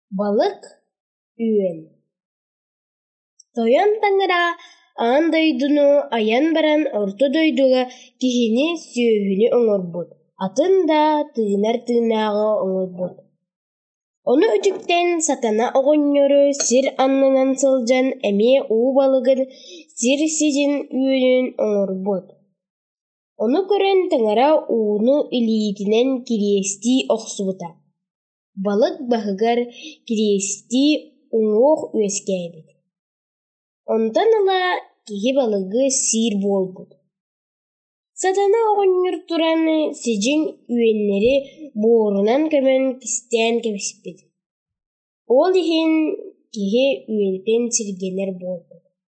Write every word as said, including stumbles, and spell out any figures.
Balık üen. Toyon taҥara aан doydunu ayan баран орто дойдуга киһини сүөһүнү оҥорбут, атын да тыынар тыынааҕы оҥойбут. Ону үтүктэн сатана оҕонньору сир аннынан сылдьан эмиэ уу балыгын сир сидьин үөнүн оҥорбут. Ону көрөн таҥара ууну илиитинэн кириэстии охсубута. Балык баһыгар кириэстии уҥуох үөскээбит. Онтон ыла киһи балыгы сиир буолбут. Сатана оҕонньор туран сидьиҥ үөннэри буорунан көмөн кистээн кэбиспит. Ол иһин киһи үөлтэн сиргэнэр буол.